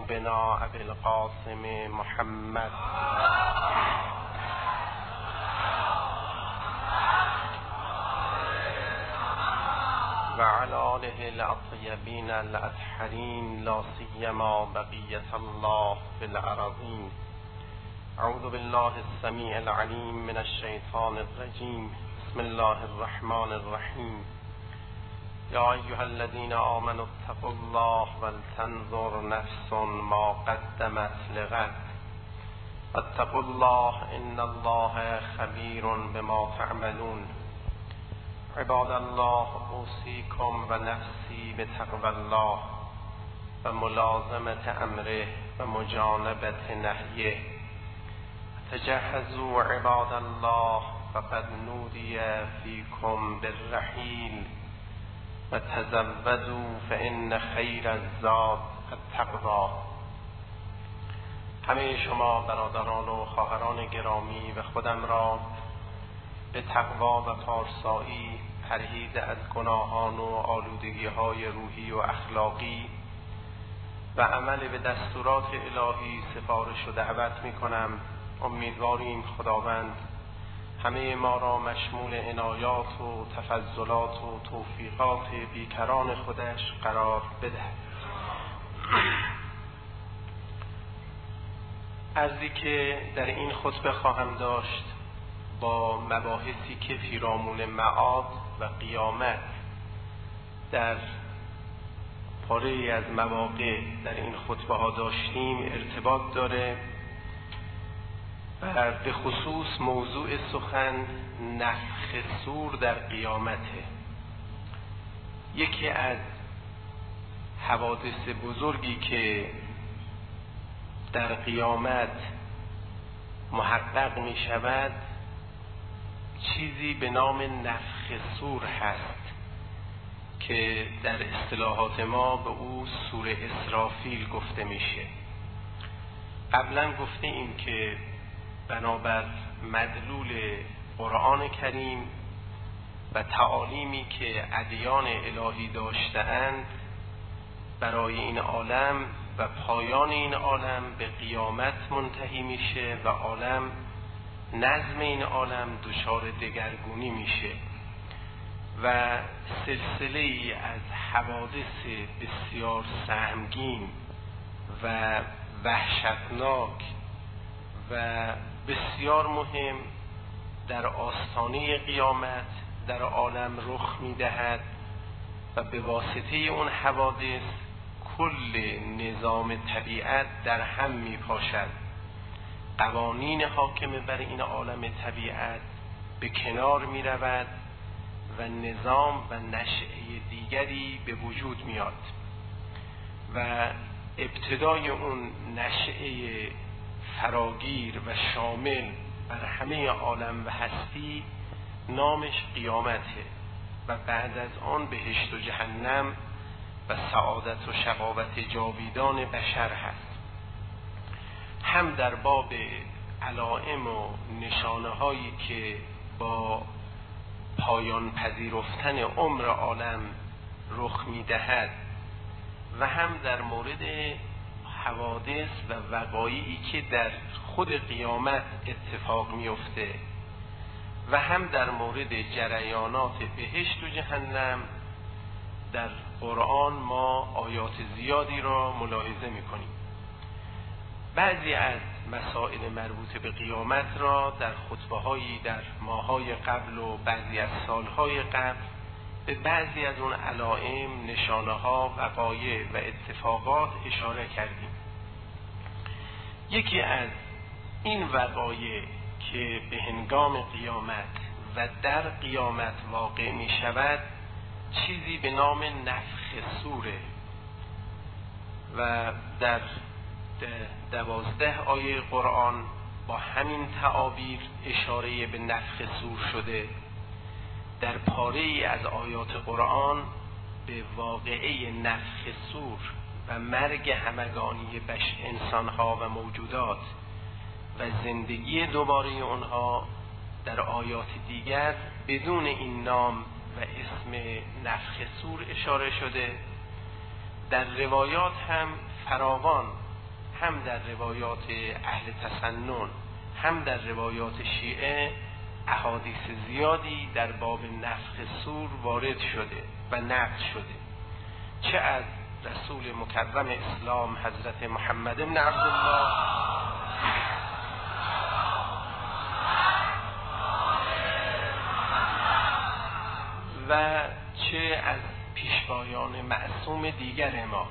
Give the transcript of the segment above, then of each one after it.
ذنوبنا أبي القاسم محمد وعلى آله الأطيبين الأطهرين لا سيما بقية الله في الأراضين. أعوذ بالله السميع العليم من الشيطان الرجيم. بسم الله الرحمن الرحيم. يا أيها الذين آمنوا اتقوا الله ولتنظر نفس ما قدمت لغد واتقوا الله إن الله خبير بما تعملون. عباد الله، أوصيكم ونفسي بتقوى الله وملازمة أمره ومجانبة نهيه. تجهزوا عباد الله فقد نودي فيكم بالرحيل وتزودوا فإن خير الزاد التقوى. همه شما برادران و خواهران گرامی و خودم را به تقوا و پارسایی، پرهیز از گناهان و آلودگی‌های روحی و اخلاقی و عمل به دستورات الهی سفارش و دعوت می‌کنم. امیدواریم خداوند همه ما را مشمول عنایات و تفضلات و توفیقات بیکران خودش قرار بدهد. عرضی که در این خطبه خواهم داشت با مباحثی که پیرامون معاد و قیامت در پاره از مواقع در این خطبه ها داشتیم ارتباط داره و به خصوص موضوع سخن نفخ صور در قیامته. یکی از حوادث بزرگی که در قیامت محقق می شود چیزی به نام نفخ صور هست که در اصطلاحات ما به او سور اسرافیل گفته میشه. قبلا گفته ایم که بنابر مدلول قرآن کریم و تعالیمی که ادیان الهی داشته‌اند برای این عالم و پایان این عالم به قیامت منتهی میشه و عالم نظم این عالم دچار دگرگونی میشه و سلسله ای از حوادث بسیار سهمگین و وحشتناک و بسیار مهم در آستانه قیامت در عالم رخ میدهد و به واسطه اون حوادث کل نظام طبیعت در هم میپاشد. قوانین حاکم بر این عالم طبیعت به کنار می رود و نظام و نشأه دیگری به وجود میاد و ابتدای اون نشأه فراگیر و شامل بر همه عالم و هستی نامش قیامته و بعد از آن بهشت و جهنم و سعادت و شقاوت جاویدان بشر هست. هم در باب علائم و نشانه هایی که با پایان پذیرفتن عمر عالم رخ می دهد و هم در مورد حوادث و وقایعی که در خود قیامت اتفاق می افته و هم در مورد جریانات بهشت و جهنم در قرآن ما آیات زیادی را ملاحظه می کنیم. بعضی از مسائل مربوط به قیامت را در خطبه‌هایی در ماه‌های قبل و بعضی از سال‌های قبل به بعضی از اون علائم، نشانه‌ها، وقایع و اتفاقات اشاره کردیم. یکی از این وقایع که به هنگام قیامت و در قیامت واقع می شود چیزی به نام نفخ صوره و در 12 آیه قرآن با همین تعابیر اشاره به نفخ صور شده. در پاره ای از آیات قرآن به واقعه نفخ صور و مرگ همگانی انسانها و موجودات و زندگی دوباره اونها در آیات دیگر بدون این نام و اسم نفخ صور اشاره شده. در روایات هم فراوان هم در روایات اهل تسنن هم در روایات شیعه احادیث زیادی در باب نفخ صور وارد شده و نقل شده، چه از رسول مکرم اسلام حضرت محمد بن عبدالله و چه از پیشوایان معصوم دیگر ما،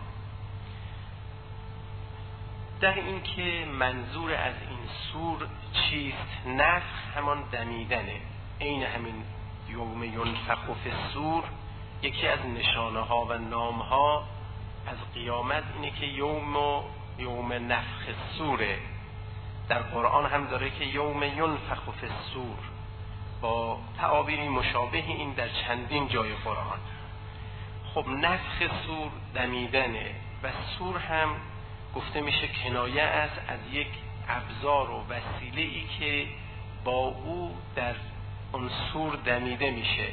در این که منظور از این سور چیست؟ نفخ همان دمیدنه. عین همین یوم ینفخ فی الصور، یکی از نشانه ها و نام ها از قیامت اینه که یوم نفخ الصوره. در قرآن هم داره که یوم ینفخ فی الصور، با تعابیری مشابه این در چندین جای قرآن. خب نفخ صور دمیدنه و صور هم گفته میشه کنایه است از یک ابزار و وسیله‌ای که با او در اون صور دمیده میشه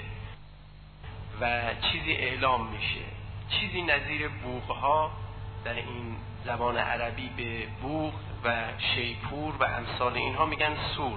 و چیزی اعلام میشه، چیزی نظیر بوقها در این زبان عربی به بوق و شیپور و امثال اینها میگن صور.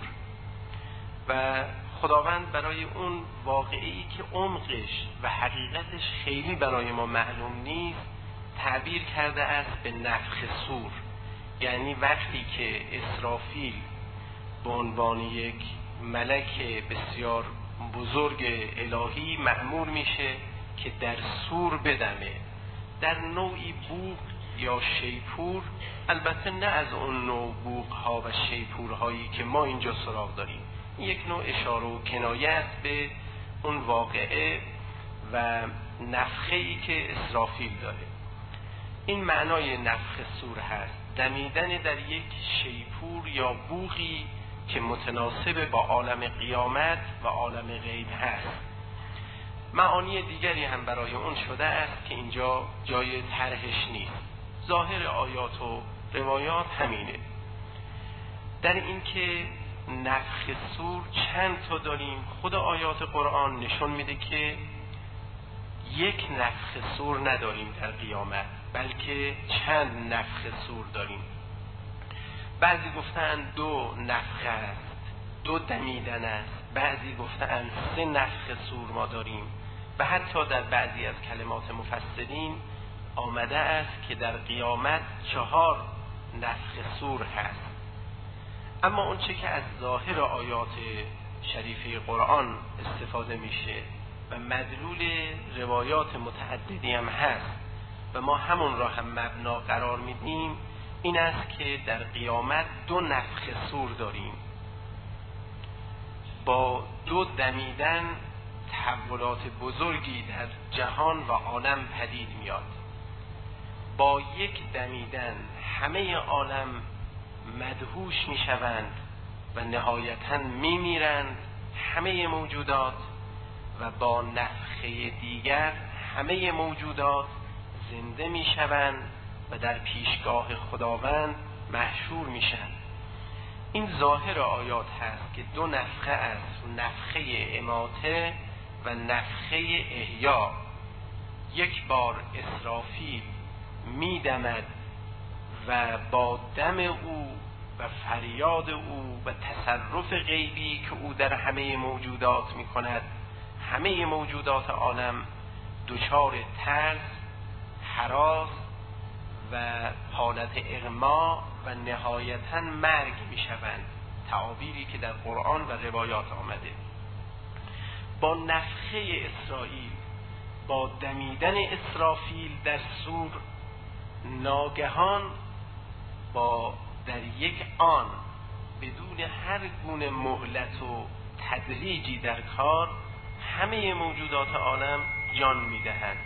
و خداوند برای اون واقعی که عمقش و حقیقتش خیلی برای ما معلوم نیست تعبیر کرده است به نفخ صور، یعنی وقتی که اسرافیل به عنوان یک ملک بسیار بزرگ الهی مأمور میشه که در صور بدمه، در نوعی بوق یا شیپور، البته نه از اون نوع بوقها و شیپورهایی که ما اینجا سراغ داریم، یک نوع اشاره و کنایه است به اون واقعه و نفخه‌ای که اسرافیل داره. این معنای نفخ صور هست، دمیدن در یک شیپور یا بوقی که متناسب با عالم قیامت و عالم غیب هست. معانی دیگری هم برای اون شده است که اینجا جای طرحش نیست، ظاهر آیات و روایات همینه. در این که نفخ صور چند تا داریم، خود آیات قرآن نشون میده که یک نفخ صور نداریم در قیامت، بلکه چند نفخ صور داریم. بعضی گفتن 2 نفخه است، 2 دمیدن است، بعضی گفتن 3 نفخ صور ما داریم و حتی در بعضی از کلمات مفسرین آمده است که در قیامت 4 نفخ صور هست. اما اون چه که از ظاهر آیات شریفه قرآن استفاده میشه و مدلول روایات متعددی هم هست و ما همون را هم مبنا قرار میدیم، این است که در قیامت 2 نفخ صور داریم. با 2 دمیدن تحولات بزرگی در جهان و عالم پدید میاد. با 1 دمیدن همه عالم مدهوش میشوند و نهایتاً میمیرند همه موجودات، و با نفخه دیگر همه موجودات زنده میشوند و در پیشگاه خداوند محشور میشن. این ظاهر آیات هست که 2 نفخه است، نفخه اماته و نفخه احیا. یک بار اسرافیل میدمد و با دم او و فریاد او و تصرف غیبی که او در همه موجودات میکند، همه موجودات عالم دچار ترس، هراس و حالت اغما و نهایتاً مرگ میشوند، تعابیری که در قرآن و روایات آمده. با نفخه اسرائیل، با دمیدن اسرافیل در صور، ناگهان با در یک آن بدون هر گونه مهلت و تدریجی در کار همه موجودات عالم جان میدهند،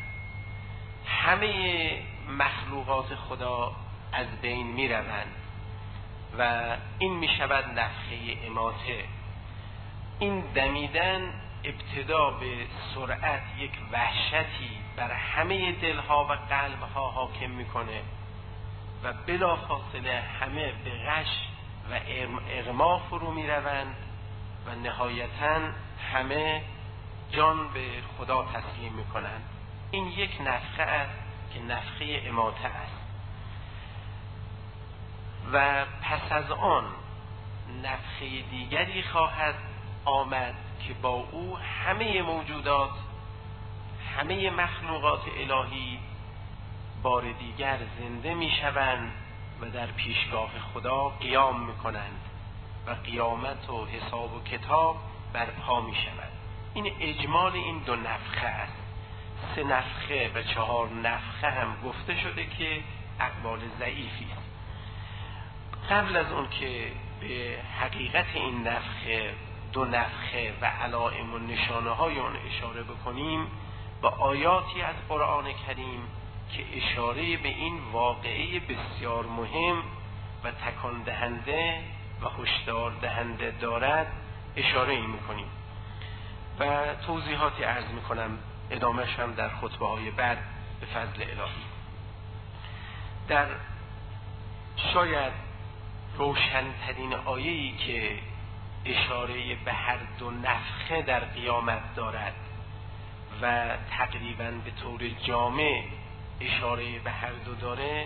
همه مخلوقات خدا از بین میروند و این میشود نفخه اماته. این دمیدن ابتدا به سرعت یک وحشتی بر همه دلها و قلبها حاکم میکنه و بلافاصله همه به غش و اغما فرو میروند و نهایتاً همه جان به خدا تسلیم میکنند. این یک نفخه است که نفخه اماته است. و پس از آن نفخه دیگری خواهد آمد که با او همه موجودات، همه مخلوقات الهی بار دیگر زنده می شوند و در پیشگاه خدا قیام می کنند و قیامت و حساب و کتاب برپا می شود. این اجمال این دو نفخه است. 3 نفخه و 4 نفخه هم گفته شده که اقوال ضعیفی است. قبل از اون که به حقیقت این نفخه، 2 نفخه و علائم و نشانه های اون اشاره بکنیم، با آیاتی از قرآن کریم که اشاره به این واقعه بسیار مهم و تکان دهنده و هشدار دهنده دارد اشاره میکنیم و توضیحاتی عرض میکنم، ادامهش هم در خطبه های بعد به فضل الهی. در شاید روشنترین آیه‌ای که اشاره به هر 2 نفخه در قیامت دارد و تقریباً به طور جامع اشاره به هر 2 داره،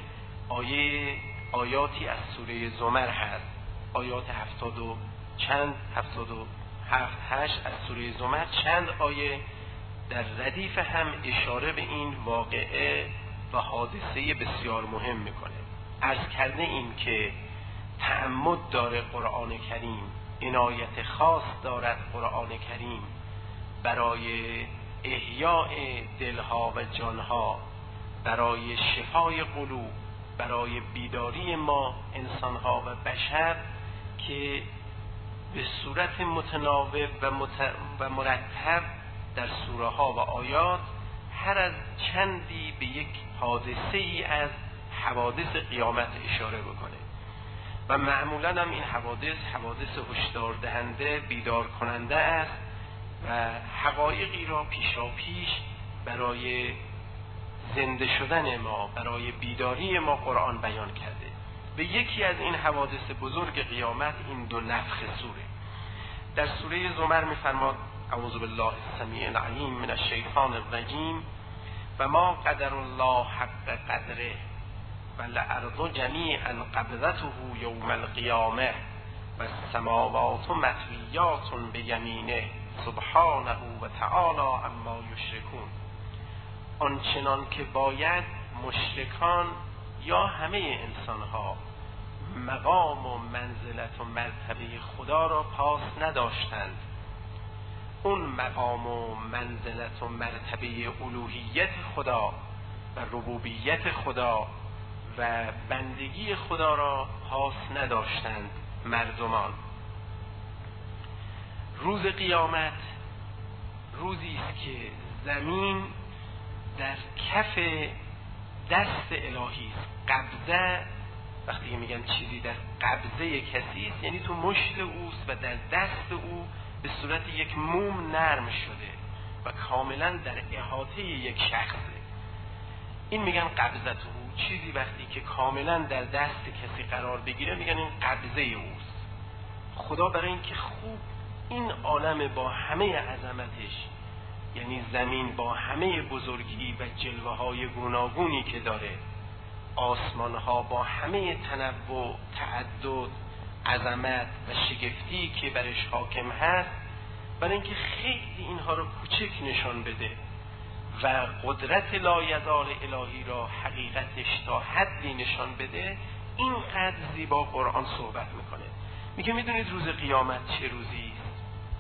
آیاتی از سوره زمر هست. آیات 70 و چند 77 8 از سوره زمر، چند آیه در ردیف هم اشاره به این واقعه و حادثه بسیار مهم میکنه. عرض کرده این که تعمد داره قرآن کریم، عنایت خاص دارد قرآن کریم برای احیاء دلها و جانها، برای شفای قلوب، برای بیداری ما انسانها و بشر، که به صورت متناوب و مرتب در سوره ها و آیات هر از چندی به یک حادثه ای از حوادث قیامت اشاره بکنه و معمولا هم این حوادث هشدار دهنده، بیدار کننده است و حقایقی را پیشا پیش برای زنده شدن ما، برای بیداری ما قرآن بیان کرده. به یکی از این حوادث بزرگ قیامت این 2 نفخه سوره. در سوره زمر می‌فرماد: اعوذ بالله السمیع العلیم من الشیطان الرجیم و ما قدر الله حق قدره و الارض جمیعا قبضته یوم القیامه و السماوات مطویات بیمینه سبحانه و تعالی عما یشرکون. آنچنان که باید مشرکان یا همه انسانها مقام و منزلت و مرتبه خدا را پاس نداشتند. اون مقام و منزلت و مرتبه الوهیت خدا و ربوبیت خدا و بندگی خدا را پاس نداشتند مردمان. روز قیامت روزی است که زمین در کف دست الهی است. قبضه، وقتی میگن چیزی در قبضه کسی است، یعنی تو مشت اوست و در دست او به صورت یک موم نرم شده و کاملا در احاطه یک شخصه. این میگن قبضه او، چیزی وقتی که کاملا در دست کسی قرار بگیره میگن این قبضه اوست. خدا برای اینکه خوب این عالم با همه عظمتش، یعنی زمین با همه بزرگی و جلوه های گوناگونی که داره، آسمان ها با همه تنوع، تعدد، عظمت و شگفتی که برش حاکم هست، برای اینکه خیلی اینها رو کوچک نشان بده و قدرت لایزال الهی را حقیقتش تا حدی نشان بده، اینقدر زیبا قرآن صحبت میکنه. میگه میدونید روز قیامت چه روزی است؟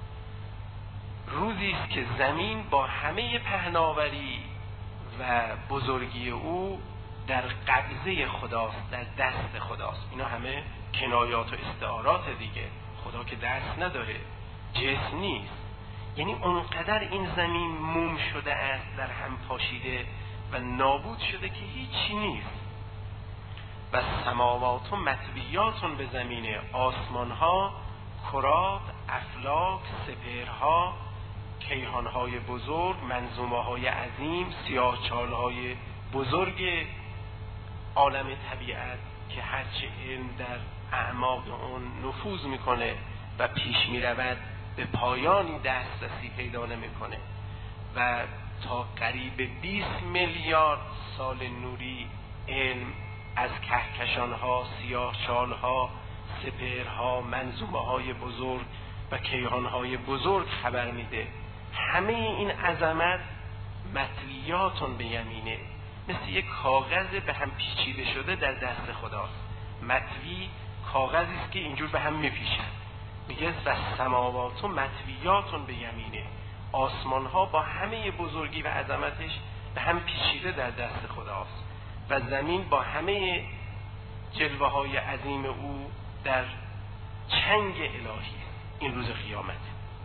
روزی است که زمین با همه پهناوری و بزرگی او در قبضه خداست، در دست خداست. اینا همه کنایات و استعارات دیگه. خدا که دست نداره، جسم نیست. یعنی اونقدر این زمین موم شده است، در هم پاشیده و نابود شده که هیچی نیست. و سماوات و مطویات به زمینه، آسمان ها، کرات، افلاک، سپهرها، کیهان های بزرگ، منظومه های عظیم، سیاهچال های بزرگ عالم طبیعت که هرچه علم در اعماق اون نفوذ میکنه و پیش میرود به پایانی دسترسی پیدا نمیکنه و تا قریب 20 میلیارد سال نوری علم از کهکشان‌ها، سیاه‌چال‌ها، سپهرها، منظومه‌های بزرگ و کیهان‌های بزرگ خبر میده. همه این عظمت مطویاتون به یمینه، مثل یک کاغذ به هم پیچیده شده در دست خداست. مطوی کاغذی است که اینجور به هم میپیچن. میگه و سماوات و مطویاتون به یمینه، آسمان ها با همه بزرگی و عظمتش به هم پیچیده در دست خداست و زمین با همه جلوه های عظیم او در چنگ الهی. این روز قیامت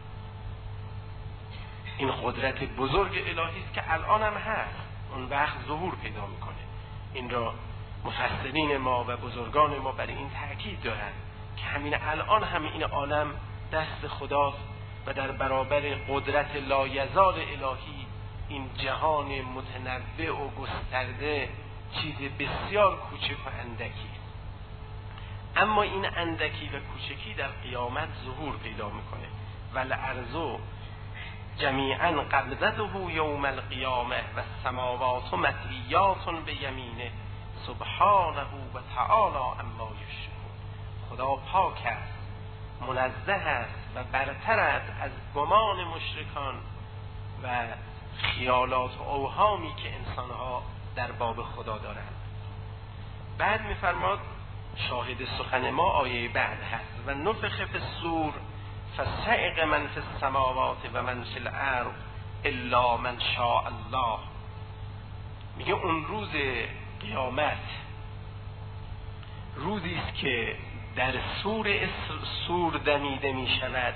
این قدرت بزرگ الهی است که الان هم هست، اون وقت ظهور پیدا میکنه. این را مفسرین ما و بزرگان ما برای این تأکید دارند که همین الان هم این عالم دست خداست و در برابر قدرت لایزال الهی این جهان متنوع و گسترده چیز بسیار کوچک و اندکی. اما این اندکی و کوچکی در قیامت ظهور پیدا میکنه. والارض جمیعا قبضته یوم القیامه و السماوات مطویات بیمینه سبحانه و تعالی عما یشرکون. خدا پاک است، منزه است و برتر است از گمان مشرکان و خیالات و اوهامی که انسانها در باب خدا دارند. بعد می‌فرماد شاهد سخن ما آیه بعد هست و نفخ فی الصور فصعق من فی السماوات و من فی الارض الا من شاء الله. میگه اون روز قیامت روزی است که در صور دمیده می شود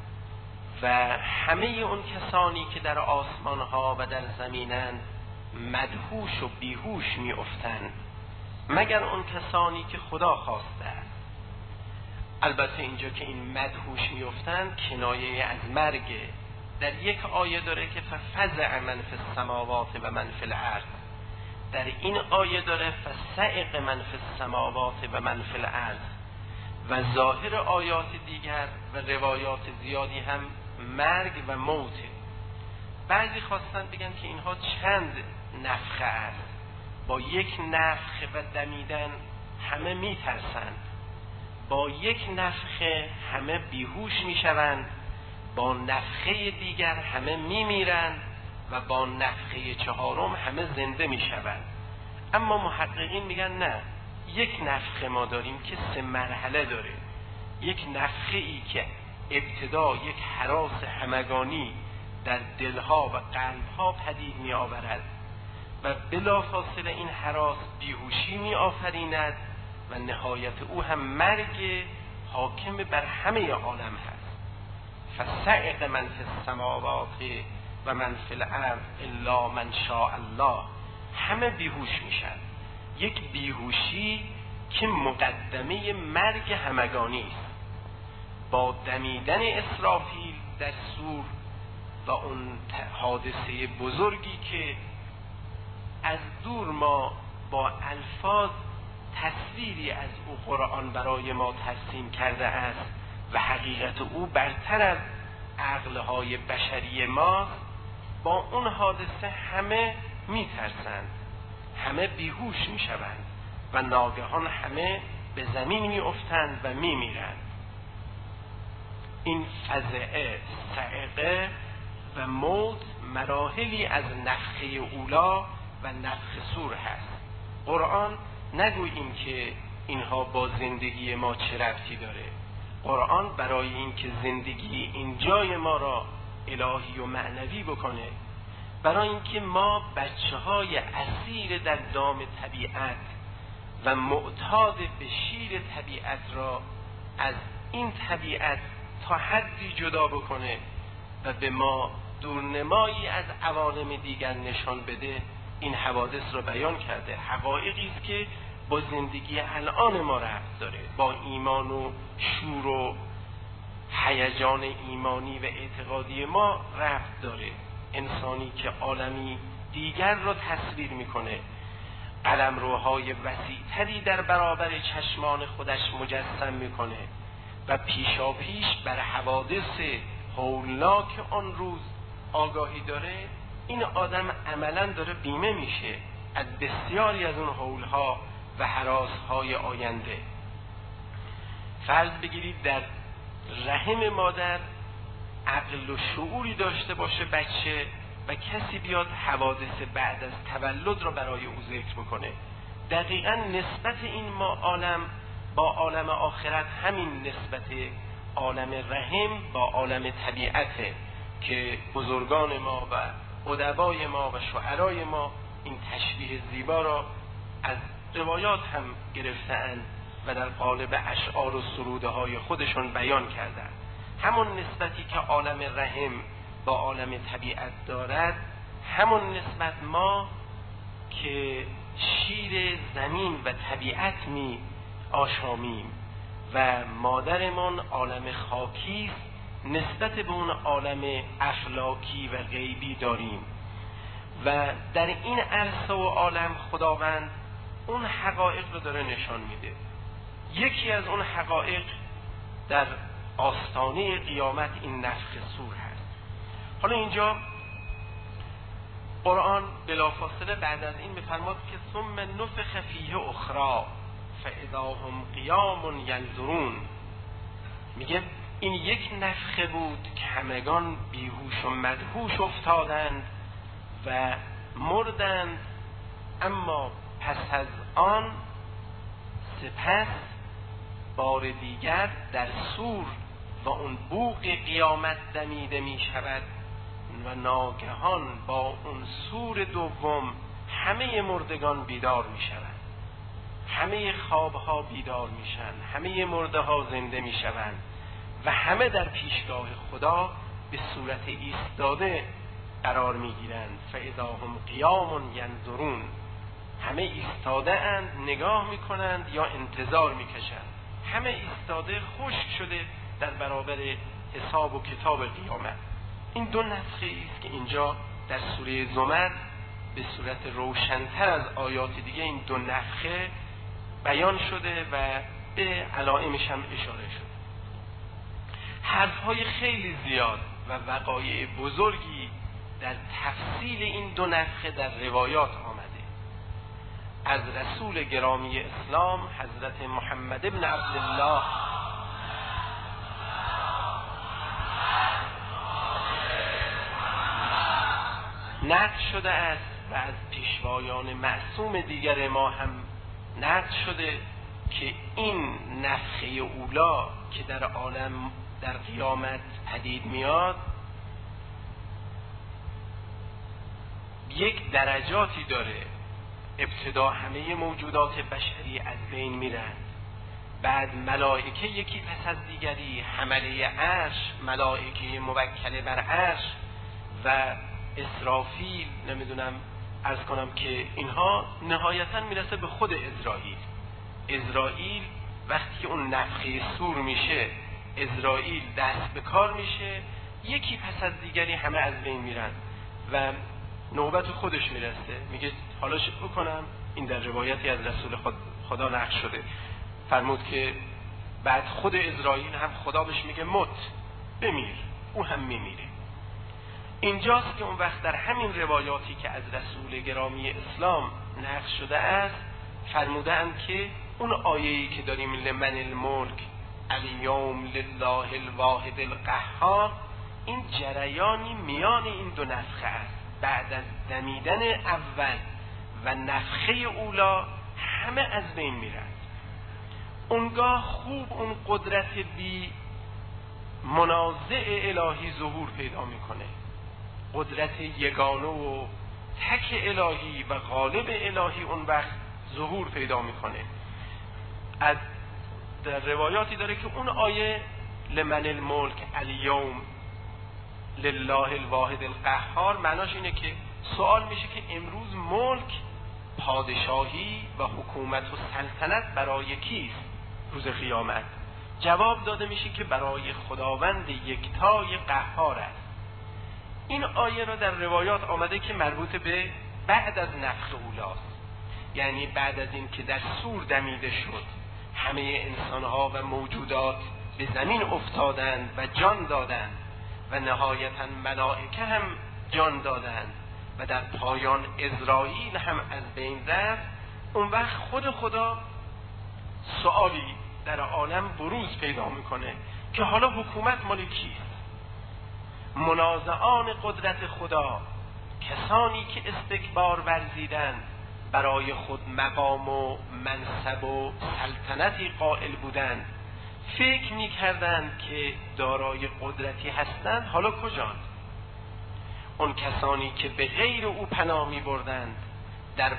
و همه اون کسانی که در آسمان ها و در زمینند مدهوش و بیهوش می افتند مگر اون کسانی که خدا خواسته است. البته اینجا که این مدهوش می افتند کنایه از مرگه. در یک آیه داره که ففزع من فی السماوات و من فی الارض، در این آیه داره فصعق من فی السماوات و من فی الارض و ظاهر آیات دیگر و روایات زیادی هم مرگ و موته. بعضی خواستن بگن که اینها چند نفخه است، با یک نفخه و دمیدن همه میترسند، با یک نفخه همه بیهوش میشوند، با نفخه دیگر همه میمیرند و با نفخه چهارم همه زنده میشوند. اما محققین میگن نه، یک نفخه ما داریم که 3 مرحله داره. یک نفخه ای که ابتدا یک هراس همگانی در دلها و قلبها پدید می آورد و بلافاصله این هراس بیهوشی می آفریند و نهایت او هم مرگ حاکم بر همه عالم هست. فصعق من فی السماوات و من فی الارض الا من شاء الله. همه بیهوش میشن، یک بیهوشی که مقدمه مرگ همگانی است. با دمیدن اسرافیل در صور و اون حادثه بزرگی که از دور ما با الفاظ تصویری از او قرآن برای ما ترسیم کرده است و حقیقت او برتر از عقلهای بشری ما، با اون حادثه همه میترسند، همه بیهوش میشوند و ناگهان همه به زمین میافتند و میمیرند. این فزعه، صعقه و موت مراحلی از نفخه اولا و نفخ صور هست. قرآن نگوییم که اینها با زندگی ما چه ربطی داره. قرآن برای این که زندگی این جای ما را الهی و معنوی بکنه، برای اینکه ما بچه‌های اسیر در دام طبیعت و معتاد به شیر طبیعت را از این طبیعت تا حدی جدا بکنه و به ما دورنمایی از عوالم دیگر نشان بده، این حوادث را بیان کرده. حقایقی است که با زندگی الان ما ربط داره، با ایمان و شور و هیجان ایمانی و اعتقادی ما ربط داره. انسانی که عالمی دیگر را تصویر میکنه، قلمروهای وسیع‌تری در برابر چشمان خودش مجسم میکنه و پیشا پیش بر حوادث هولناک آن روز آگاهی داره، این آدم عملاً داره بیمه میشه از بسیاری از اون هولها و هراس‌های آینده. فرض بگیرید در رحم مادر عقل و شعوری داشته باشه بچه و کسی بیاد حوادث بعد از تولد را برای او ذکر بکنه. دقیقاً نسبت این عالم با عالم آخرت همین نسبت عالم رحم با عالم طبیعته که بزرگان ما و ادبای ما و شعرای ما این تشبیه زیبا را از روایات هم گرفتند و در قالب اشعار و سروده های خودشون بیان کردند. همون نسبتی که عالم رحم با عالم طبیعت دارد، همون نسبت ما که شیر زمین و طبیعت می آشامیم و مادرمون عالم خاکی است، نسبت به اون عالم افلاکی و غیبی داریم و در این عرصه و عالم خداوند اون حقایق رو داره نشان میده. یکی از اون حقایق در آستانه قیامت این نفخ صور هست. حالا اینجا قرآن بلافاصله بعد از این می‌فرماد که ثم نفخ فیه اخری فاذا هم قیام ینظرون. میگه این یک نفخه بود که همگان بیهوش و مدهوش افتادند و مردند، اما پس از آن سپس بار دیگر در صور و اون بوق قیامت دمیده می شود و ناگهان با اون صور دوم همه مردگان بیدار می شوند، همه خوابها بیدار می شوند، همه مرده ها زنده می شوند و همه در پیشگاه خدا به صورت ایستاده قرار می گیرند. فاذا هم قیام ینظرون، همه ایستاده اند، نگاه می کنند یا انتظار می کشند، همه ایستاده خشک شده در برابر حساب و کتاب قیامت. این دو نفخه است که اینجا در سوره زمر به صورت روشن‌تر از آیات دیگه این دو نفخه بیان شده و به علائمش هم اشاره شده. حرف‌های خیلی زیاد و وقایع بزرگی در تفصیل این دو نفخه در روایات آمده. از رسول گرامی اسلام حضرت محمد ابن عبدالله نقل شده است و از پیشوایان معصوم دیگر ما هم نقل شده که این نفخه اولا که در عالم در قیامت پدید میاد یک درجاتی داره. ابتدا همه موجودات بشری از بین میرند، بعد ملائکه یکی پس از دیگری، حمله عرش، ملائکه موکل بر عرش و اسرافیل، نمیدونم عرض کنم که اینها نهایتا میرسه به خود اسرائیل وقتی که اون نفخه صور میشه، اسرائیل دست به کار میشه، یکی پس از دیگری همه از بین میرن و نوبت خودش میرسه. میگه حالا چه بکنم؟ این در روایتی از رسول خدا نقل شده، فرمود که بعد خود اسرائیل هم خدا بهش میگه مت، بمیر، او هم میمیره. اینجاست که اون وقت در همین روایاتی که از رسول گرامی اسلام نقل شده است فرمودند که اون آیه‌ای که داریم لمن الملک الیوم لله الواحد القهار، این جریانی میان این دو نفخه است. بعد از دمیدن اول و نفخه اولا همه از بین میرند. اونگاه خوب اون قدرت بی منازع الهی ظهور پیدا میکنه، قدرت یگانه و تک الهی و غالب الهی اون وقت ظهور پیدا میکنه. از در روایاتی داره که اون آیه لمن الملک الیوم لله الواحد القهار معناش اینه که سوال میشه که امروز ملک، پادشاهی و حکومت و سلطنت برای کیست روز قیامت؟ جواب داده میشه که برای خداوند یکتای قهار است. این آیه را در روایات آمده که مربوط به بعد از نفخ اولاست، یعنی بعد از این که در صور دمیده شد، همه انسانها و موجودات به زمین افتادند و جان دادند و نهایتاً ملائکه هم جان دادند و در پایان اسرائیل هم از بین رفت اون وقت خود خدا سؤالی در عالم بروز پیدا میکنه که حالا حکومت مال کیست؟ منازعان قدرت خدا، کسانی که استکبار ورزیدند، برای خود مقام و منصب و سلطنتی قائل بودند، فکر میکردند که دارای قدرتی هستند، حالا کجاند؟ اون کسانی که به غیر او پناه میبردند، در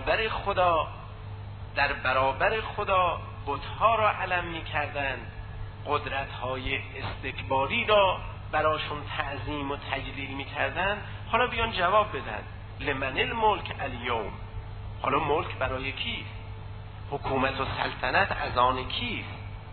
برابر خدا بت‌ها را علم میکردند، قدرت‌های استکباری را براشون تعظیم و تجلیل میکردند، حالا بیان جواب بدن لمن الملک الیوم، حالا ملک برای کیست؟ حکومت و سلطنت از آن کیست؟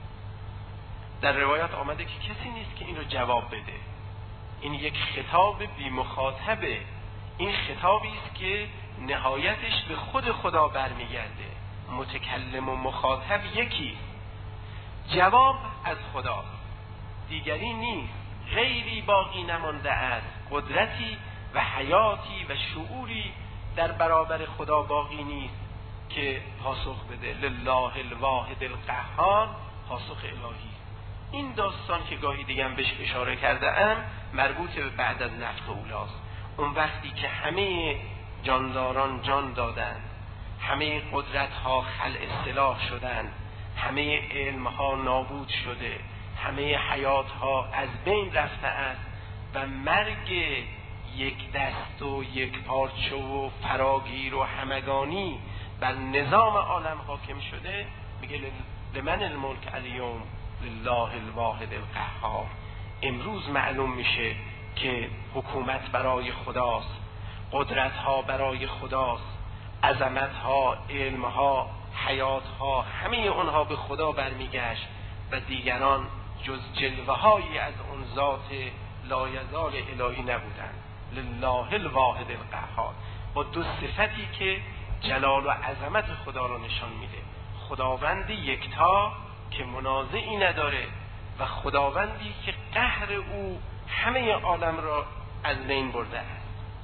در روایت آمده که کسی نیست که این رو جواب بده. این یک خطاب بی مخاطبه. این خطابی است که نهایتش به خود خدا برمیگرده. متکلم و مخاطب یکی، جواب از خدا، دیگری نیست. غیری باقی نمانده است، قدرتی و حیاتی و شعوری در برابر خدا باقی نیست که پاسخ بده. لله الواحد القهار، پاسخ الهی. این داستان که گاهی دیگه هم بهش اشاره کرده ام مربوط به بعد از نفخ اولاست. اون وقتی که همه جانداران جان دادند، همه قدرت ها خلع سلاح شدند، همه علم ها نابود شده، همه حیات ها از بین رفته است و مرگ یک دست و یک پارچه و فراگیر و همگانی بر نظام عالم حاکم شده، میگه لمن الملک الیوم لله الواحد القهار. امروز معلوم میشه که حکومت برای خداست، قدرت ها برای خداست، عظمت ها، علم ها، حیات ها، همه اونها به خدا برمیگشت و دیگران جز جلوه هایی از اون ذات لایزال الهی نبودند. لله الواحد القهار، با دو صفتی که جلال و عظمت خدا را نشان میده. خداوند یکتا که منازعی نداره و خداوندی که قهر او همه عالم را از بین برده است.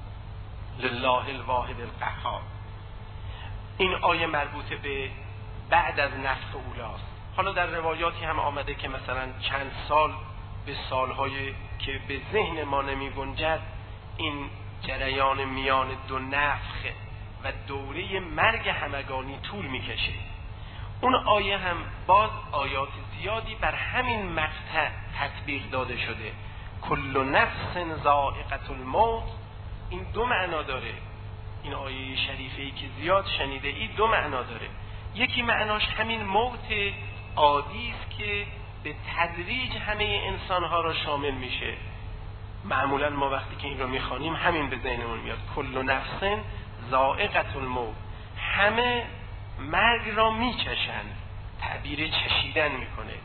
لله الواحد القهار. این آیه مربوط به بعد از نفخ اولاست. حالا در روایاتی هم آمده که مثلا چند سال به سالهای که به ذهن ما نمی گنجد این جریان میان دو نفخ و دوره مرگ همگانی طول میکشه. اون آیه هم باز آیات زیادی بر همین مقطع تطبیق داده شده. کل نفس ذائقة الموت. این دو معنا داره. این آیه شریفه‌ای که زیاد شنیده ای دو معنا داره. یکی معناش همین موت عادی است که به تدریج همه انسانها را شامل میشه. معمولا ما وقتی که این رو میخوانیم همین به ذهنمون میاد. کل نفس ذائقة الموت. همه مرگ را میچشند. تعبیر چشیدن میکنه.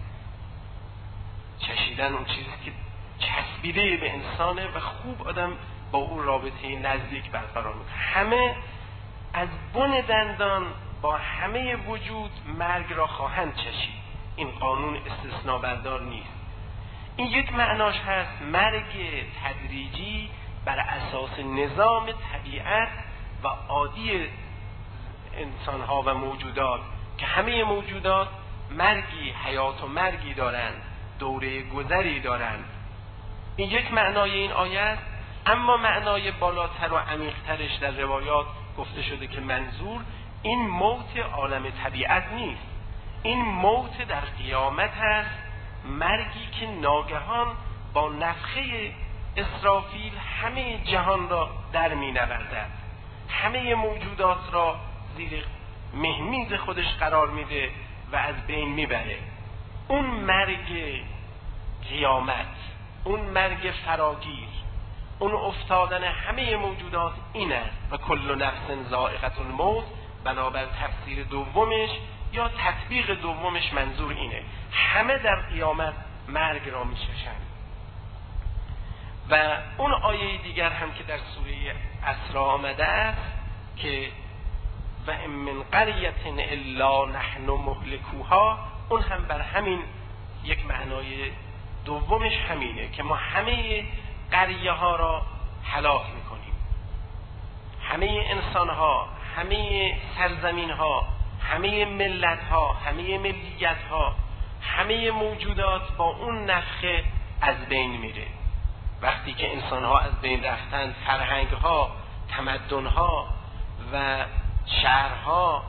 چشیدن اون چیزی که چسبیده به انسانه و خوب آدم با اون رابطه نزدیک برقرار میکنه. همه از بن دندان با همه وجود مرگ را خواهند چشید. این قانون استثناء بردار نیست. این یک معناش هست مرگ تدریجی بر اساس نظام طبیعت و عادی انسانها و موجودات که همه موجودات مرگی، حیات و مرگی دارند، دوره گذری دارند. این یک معنای این آیه است. اما معنای بالاتر و عمیق‌ترش در روایات گفته شده که منظور این موت عالم طبیعت نیست. این موت در قیامت است، مرگی که ناگهان با نفخه اسرافیل همه جهان را در می نوردد، همه موجودات را زیر مهمیز خودش قرار میده و از بین میبره. اون مرگ قیامت، اون مرگ فراگیر، اون افتادن همه موجودات این است. و کل نفس ذائقة الموت، بنابر تفسیر دومش یا تطبیق دومش منظور اینه همه در قیامت مرگ را میچشند. و اون آیه دیگر هم که در سوره اسراء آمده است که و ان من قریة الا نحن مهلکوها، اون هم بر همین یک معنای دومش همینه که ما همه قریه ها را هلاک میکنیم، همه انسان ها، همه سرزمین ها، همه ملت ها، همه ملیت ها، همه موجودات با اون نفخه از بین میره. وقتی که انسان ها از بین رفتن، فرهنگ ها، تمدن ها و شهرها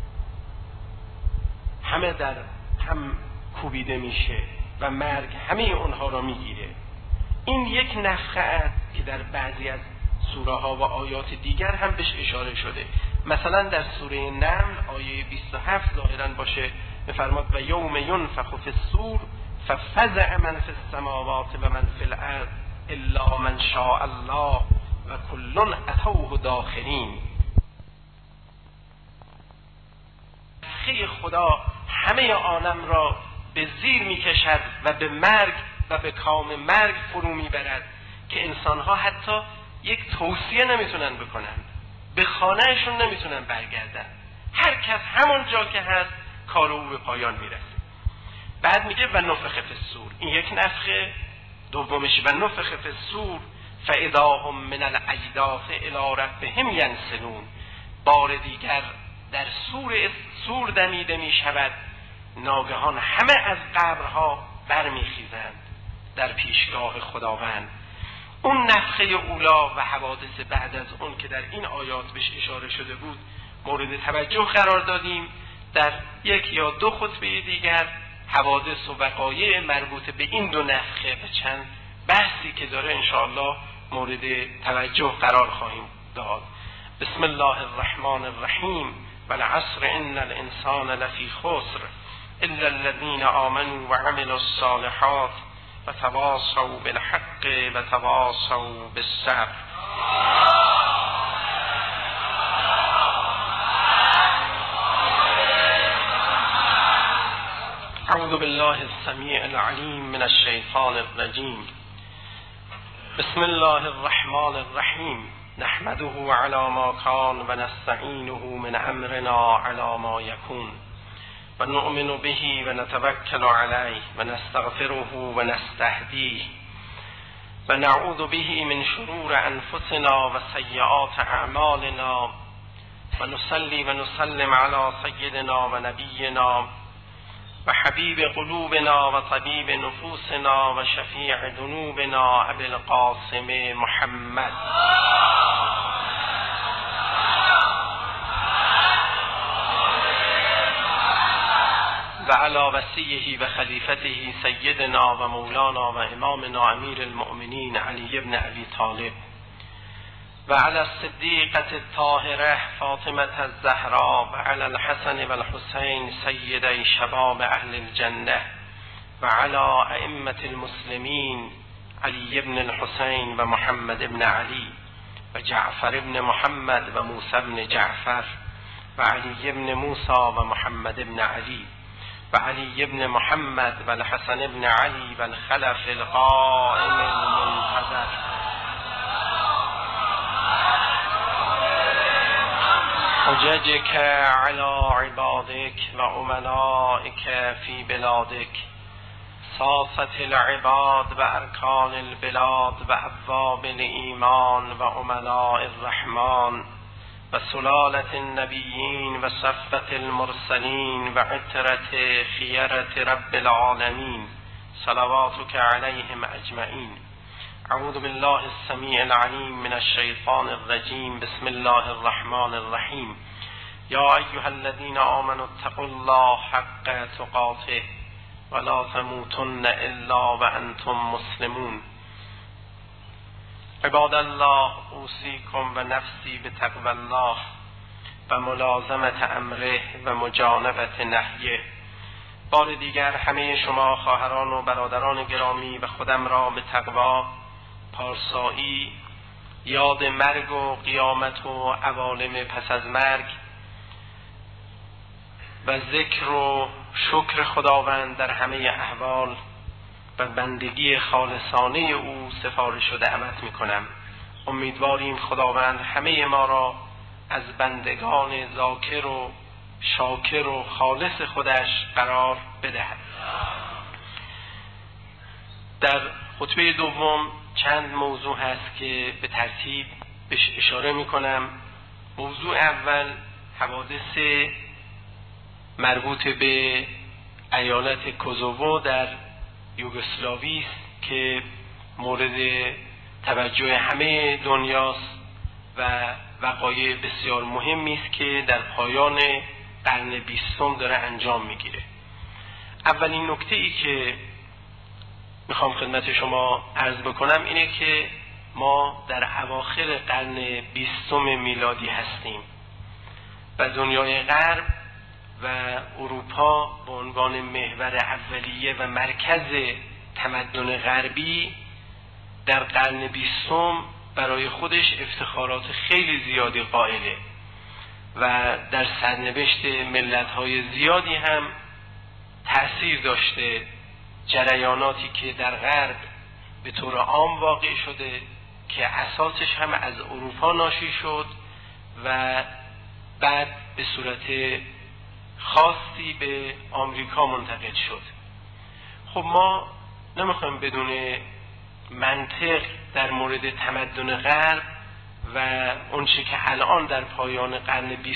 همه در هم کوبیده میشه و مرگ همه اونها را میگیره. این یک نفخه است که در بعضی از سوره ها و آیات دیگر هم بهش اشاره شده. مثلا در سوره نمل آیه 27 ظاهرا باشه میفرماد و یوم ینفخ فی الصور ففزع من فی السماوات و من فی الارض الا من شاء الله و کل اتوه داخرین. نفخه خدا همه عالم را به زیر میکشد و به مرگ و به کام مرگ فرو میبرد که انسانها حتی یک توصیه نمیتونن بکنن، به خانهشون نمیتونن برگردن، هر کس همون جا که هست کار او به پایان میرسه. بعد میگه و نفخ فی الصور، این یک نفخه دومش، و نفخ فی الصور فاذا هم من الاجداث الی ربهم ینسلون. بار دیگر در صور دمیده میشود، ناگهان همه از قبرها برمیخیزند در پیشگاه خداوند. اون نفخه اولا و حوادث بعد از اون که در این آیات بهش اشاره شده بود مورد توجه قرار دادیم. در یک یا دو خطبه دیگر حوادث و وقایع مربوط به این دو نفخه و چند بحثی که داره انشاءالله مورد توجه قرار خواهیم داد. بسم الله الرحمن الرحیم والعصر ان الانسان لفی خسر الا الذين آمنوا وعملوا الصالحات وتواصوا بالحق وتواصوا بالصبر. اعوذ بالله السمیع العلیم من الشیطان الرجیم. بسم الله الرحمن الرحیم نحمده على ما كان و نستعینه من امرنا على ما یکون و نؤمن به و نتوکل علیه و نستغفره و نستهدیه و نعوذ به من شرور انفسنا و سیئات اعمالنا و نصلی و نسلم علی سیدنا و نبینا و حبیب قلوبنا و طبیب نفوسنا و شفیع ذنوبنا ابی القاسم محمد و علی وصیه و خلیفته سیدنا و مولانا و امامنا امیر المؤمنین علی ابن ابی طالب و علی الصدیقة الطاهرة فاطمة الزهراء و علی الحسن و الحسین سیدی شباب اهل الجنة و علی ائمة المسلمین علی ابن الحسین و محمد ابن علی و جعفر ابن محمد و موسی ابن جعفر و علی ابن موسی و محمد ابن علی و علی ابن محمد و الحسن ابن علی و الخلف القائم المنتظر حججك على عبادك و امنائك في بلادك صافت العباد و ارکان البلاد و ابواب الایمان و امناء الرحمن و سلالة النبیین و صفوة المرسلین و عطرة خیرة رب العالمین صلواتك علیهم اجمعین. اعوذ بالله السمیع العلیم من الشیطان الرجیم. بسم الله الرحمن الرحیم. یا ایها الذین آمنوا اتقوا الله حق تقاته ولا تموتن الا وانتم مسلمون. عباد الله اوصیکم و نفسی بتقوی الله و ملازمت امره و مجانبت نهیه. بار دیگر همه شما خواهران و برادران گرامی و خودم را به تقوی، پارسایی، یاد مرگ و قیامت و عوالم پس از مرگ و ذکر و شکر خداوند در همه احوال و بندگی خالصانه او سفارش و دعوت میکنم. امیدواریم خداوند همه ما را از بندگان ذاکر و شاکر و خالص خودش قرار بدهد. در خطبه دوم چند موضوع هست که به ترتیب بهش اشاره میکنم موضوع اول حوادث مربوط به ایالت کوزوو در یوگسلاوی است که مورد توجه همه دنیاست و وقایع بسیار مهمی است که در پایان قرن 20 داره انجام میگیره. اولین نکته ای که میخوام خدمت شما عرض بکنم اینه که ما در اواخر قرن 20 میلادی هستیم و دنیای غرب و اروپا به عنوان محور اولیه و مرکز تمدن غربی در قرن 20 برای خودش افتخارات خیلی زیادی قائله و در سرنوشت ملت‌های زیادی هم تأثیر داشته. جریاناتی که در غرب به طور عام واقع شده که اساسش هم از اروپا ناشی شد و بعد به صورت خاصی به آمریکا منتقل شد. خب ما نمیخوایم بدون منطق در مورد تمدن غرب و اونچه که الان در پایان قرن 20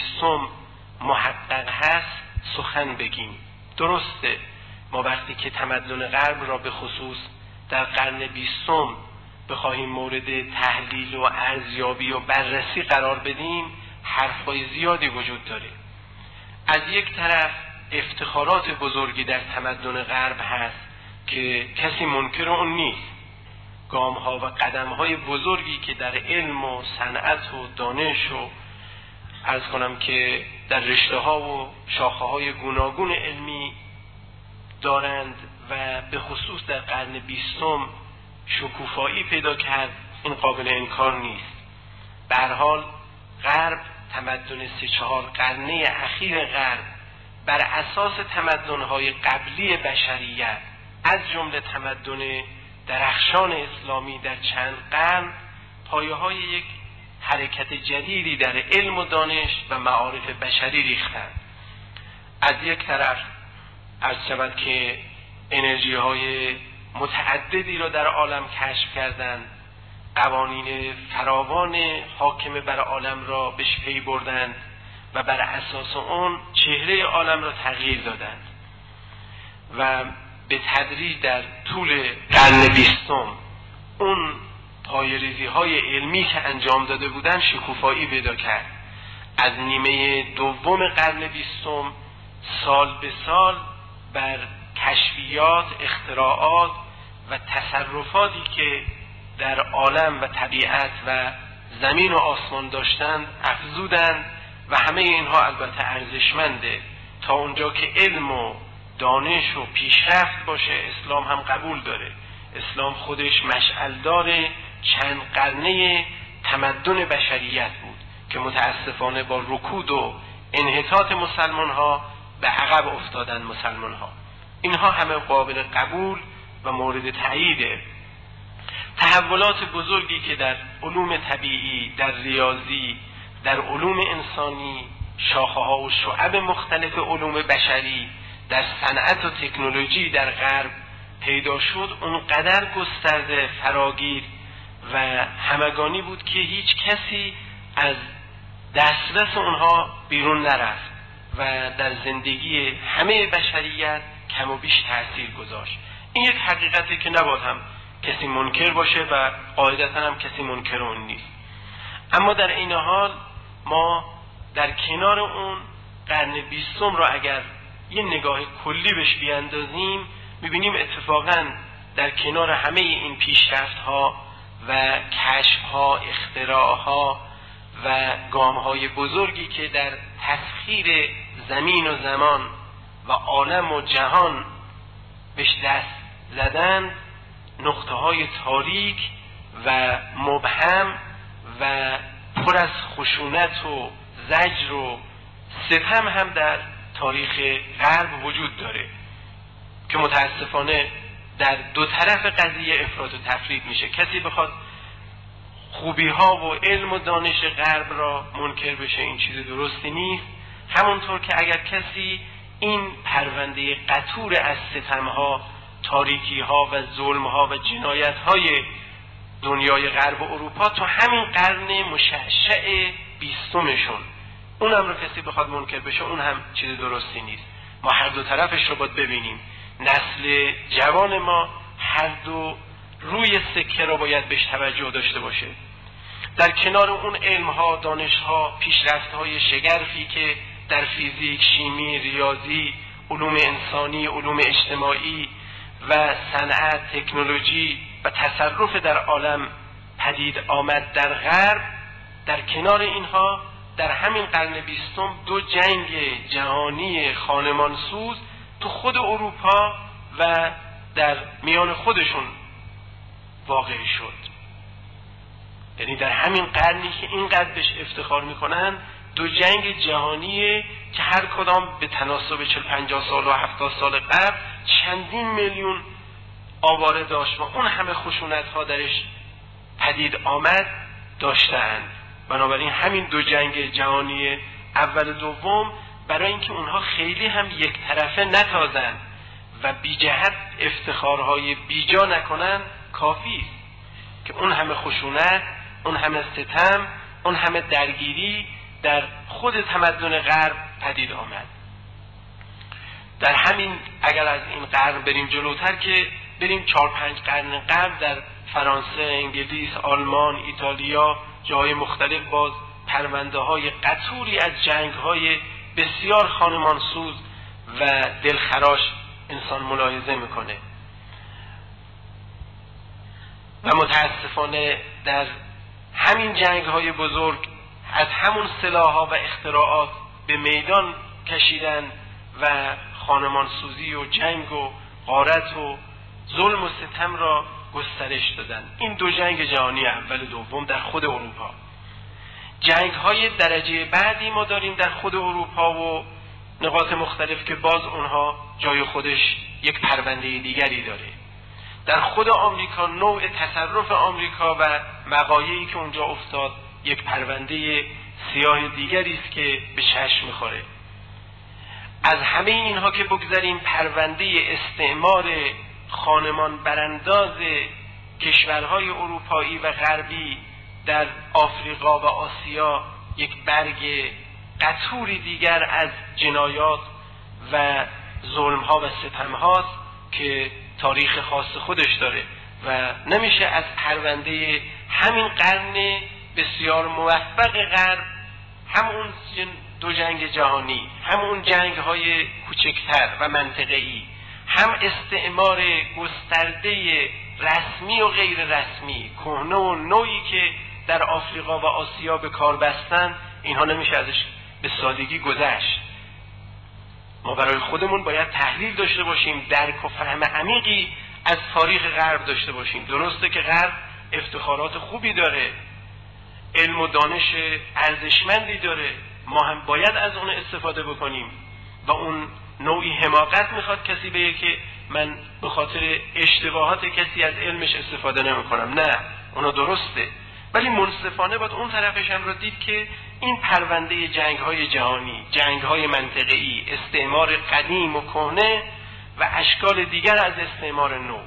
محقق هست سخن بگیم. درسته ما وقتی که تمدن غرب را به خصوص در قرن 20 بخواهیم مورد تحلیل و ارزیابی و بررسی قرار بدیم حرفای زیادی وجود داره. از یک طرف افتخارات بزرگی در تمدن غرب هست که کسی منکر اون نیست. گام‌ها و قدم‌های بزرگی که در علم و صنعت و دانش و عرض کنم که در رشته‌ها و شاخه‌های گوناگون علمی دارند و به خصوص در قرن 20 شکوفایی پیدا کرد، این قابل انکار نیست. به هر حال غرب، تمدن 3-4 قرنه اخیر غرب بر اساس تمدن‌های قبلی بشریت از جمله تمدن درخشان اسلامی در چند قرن پایه‌های یک حرکت جدیدی در علم و دانش و معارف بشری ریختند. از یک طرف عرض شود که انرژی‌های متعددی را در عالم کشف کردند، قوانین فراوان حاکم بر عالم را بهش پی بردند و بر اساس اون چهره عالم را تغییر دادند و به تدریج در طول قرن 20 اون پایه‌ریزی‌های علمی که انجام داده بودند شکوفایی پیدا کرد. از نیمه دوم قرن 20 سال به سال بر کشفیات، اختراعات و تصرفاتی که در عالم و طبیعت و زمین و آسمان داشتند افزودند و همه اینها البته ارزشمنده. تا اونجا که علم و دانش و پیشرفت باشه اسلام هم قبول داره. اسلام خودش مشعلدار چند قرنه تمدن بشریت بود که متاسفانه با رکود و انحطاط مسلمان ها به عقب افتادن مسلمان ها. اینها همه قابل قبول و مورد تاییده. تحولات بزرگی که در علوم طبیعی، در ریاضی، در علوم انسانی، شاخه ها و شعب مختلف علوم بشری، در صنعت و تکنولوژی در غرب پیدا شد اونقدر گسترده، فراگیر و همگانی بود که هیچ کسی از دسترس اونها بیرون نرفت و در زندگی همه بشریت کم و بیش تأثیر گذاشت. این یک حقیقتی که نباید هم کسی منکر باشه و قاعدتا هم کسی منکر اون نیست. اما در این حال ما در کنار اون قرن 20 را اگر یه نگاه کلی بهش بیاندازیم میبینیم اتفاقا در کنار همه این پیشرفت‌ها و کشف‌ها، اختراع‌ها و گام‌های بزرگی که در تسخیر زمین و زمان و عالم و جهان بهش دست زدن، نقطه‌های تاریک و مبهم و پر از خشونت و زجر و ستم هم در تاریخ غرب وجود داره که متاسفانه در دو طرف قضیه افراط و تفرید میشه. کسی بخواد خوبی ها و علم و دانش غرب را منکر بشه این چیز درستی نیست، همونطور که اگر کسی این پرونده قطور از ستم ها، تاریکی ها و ظلم ها و جنایت های دنیای غرب و اروپا تو همین قرن مشعشع بیستمشون، اون هم رو کسی بخواد منکر بشه اون هم چیز درستی نیست. ما هر دو طرفش رو باید ببینیم. نسل جوان ما هر دو روی سکه رو باید بهش توجه داشته باشه. در کنار اون علمها، دانشها، پیشرفت‌های شگرفی که در فیزیک، شیمی، ریاضی، علوم انسانی، علوم اجتماعی و صنعت، تکنولوژی و تصرف در عالم پدید آمد در غرب، در کنار اینها در همین قرن 20 دو جنگ جهانی خانمانسوز تو خود اروپا و در میان خودشون واقع شد. یعنی در همین قرنی که اینقدر بهش افتخار میکنن، دو جنگ جهانیه که هر کدام به تناسب 40-50 سال و 70 سال قبل چندین میلیون آواره داشت و اون همه خشونت ها درش پدید آمد داشتند. بنابراین همین دو جنگ جهانی اول و دوم برای اینکه اونها خیلی هم یک طرفه نتازن و بی جهت افتخارهای بیجا نکنن کافی است که اون همه خشونت، اون همه ستم، اون همه درگیری در خود تمدن غرب پدید آمد. در همین اگر از این قرن بریم جلوتر که بریم 4-5 قرن قبل در فرانسه، انگلیس، آلمان، ایتالیا، جای مختلف باز پرونده های قطوری از جنگ های بسیار خانمانسوز و دلخراش انسان ملاحظه میکنه و متاسفانه در همین جنگ های بزرگ از همون سلاح‌ها و اختراعات به میدان کشیدن و خانمانسوزی و جنگ و غارت و ظلم و ستم را گسترش دادن. این دو جنگ جهانی اول و دوم در خود اروپا. جنگ های درجه بعدی ما داریم در خود اروپا و نقاط مختلف که باز اونها جای خودش یک پرونده دیگری داره. در خود آمریکا نوع تصرف آمریکا و وقایعی که اونجا افتاد یک پرونده سیاه دیگری است که به چشم میخوره. از همه اینها که بگذاریم، پرونده استعمار خانمان برانداز کشورهای اروپایی و غربی در آفریقا و آسیا یک برگ قطوری دیگر از جنایات و ظلمها و ستمهاست که تاریخ خاص خودش داره و نمیشه از پرونده همین قرن بسیار موفق غرب، همون دو جنگ جهانی، همون جنگ های کوچکتر و منطقه‌ای، هم استعمار گسترده رسمی و غیر رسمی، کهنه و نوعی که در آفریقا و آسیا به کار بستن، اینها نمیشه ازش به سادگی گذشت. ما برای خودمون باید تحلیل داشته باشیم، درک و فهم عمیقی از تاریخ غرب داشته باشیم. درسته که غرب افتخارات خوبی داره، علم و دانش ارزشمندی داره، ما هم باید از اون استفاده بکنیم و اون نوعی حماقت میخواد کسی بگه که من به خاطر اشتباهات کسی از علمش استفاده نمیکنم. نه، اونا درسته، ولی منصفانه باید اون طرفش هم رو دید که این پرونده جنگ‌های جهانی، جنگ‌های منطقه‌ای، استعمار قدیم و کهنه و اشکال دیگر از استعمار نو،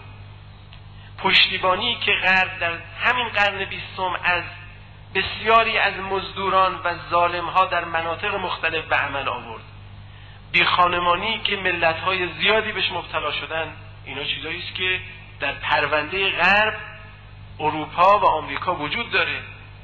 پشتیبانی که غرب در همین قرن 20 از بسیاری از مزدوران و ظالم‌ها در مناطق مختلف به عمل آورد، بیخانمانی که ملت‌های زیادی بهش مبتلا شدن، اینا چیزایی است که در پرونده غرب، اروپا و آمریکا وجود داره.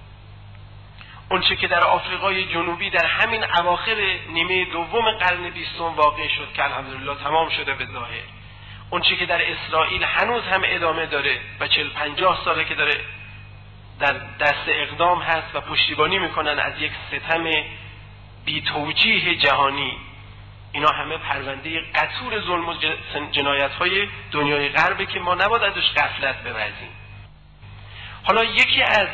اونچه که در آفریقای جنوبی در همین اواخر نیمه دوم قرن 20 واقع شد که الحمدلله تمام شده به ظاهر، اونچه که در اسرائیل هنوز هم ادامه داره و 40-50 ساله که داره در دست اقدام هست و پشتیبانی میکنن از یک ستم بی توجیه جهانی، اینا همه پرونده قطور ظلم و جنایت های دنیای غربه که ما نباید ازش غفلت بورزیم. حالا یکی از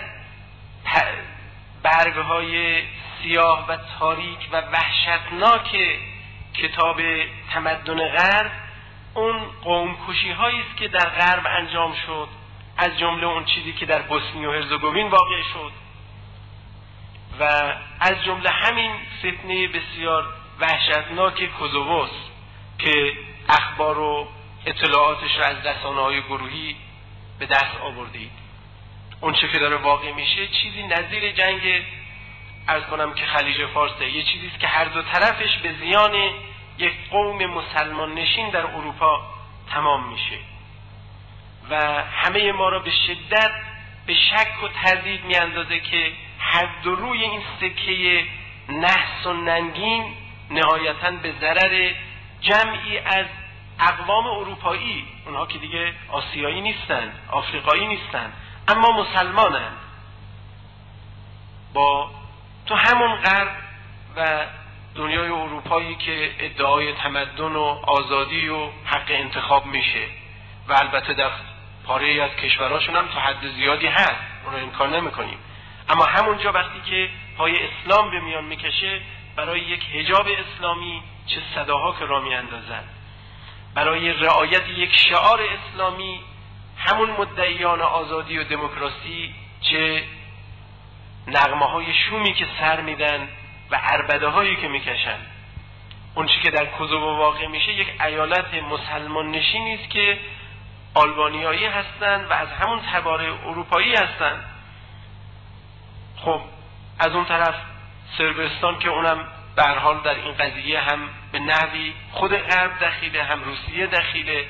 برگهای سیاه و تاریک و وحشتناک کتاب تمدن غرب اون قومکشی هایی است که در غرب انجام شد، از جمله اون چیزی که در بوسنی و هرزگوین واقع شد و از جمله همین فتنه بسیار وحشتناک کوزووس که اخبار و اطلاعاتش رو از رسانه‌های گروهی به دست آوردید. اون چه که داره واقع میشه چیزی نظیر جنگ عرض کنم که خلیج فارسه، یه چیزی است که هر دو طرفش به زیان یک قوم مسلمان نشین در اروپا تمام میشه و همه ما را به شدت به شک و تردید میاندازه که هر دو روی این سکه نحس و ننگین نهایتاً به ضرر جمعی از اقوام اروپایی، اونها که دیگه آسیایی نیستن، آفریقایی نیستن، اما مسلمانن، با تو همون غرب و دنیای اروپایی که ادعای تمدن و آزادی و حق انتخاب میشه و البته در پاره‌ای از کشورهاشون هم تا حد زیادی هست، اون رو انکار نمی‌کنیم، اما همونجا وقتی که پای اسلام به میان میکشه برای یک حجاب اسلامی چه صداها که راه میاندازن، برای رعایت یک شعار اسلامی همون مدعیان آزادی و دموکراسی چه نغمه‌های شومی که سر میدن و عربده‌هایی که میکشن. اون چی که در کوزوو واقع میشه یک ایالت مسلمان نشینی است که آلبانیایی هستند و از همون تبار اروپایی هستند. خب از اون طرف صربستان که اونم به هر حال در این قضیه هم به نحوی خود غرب دخیله، هم روسیه دخیله،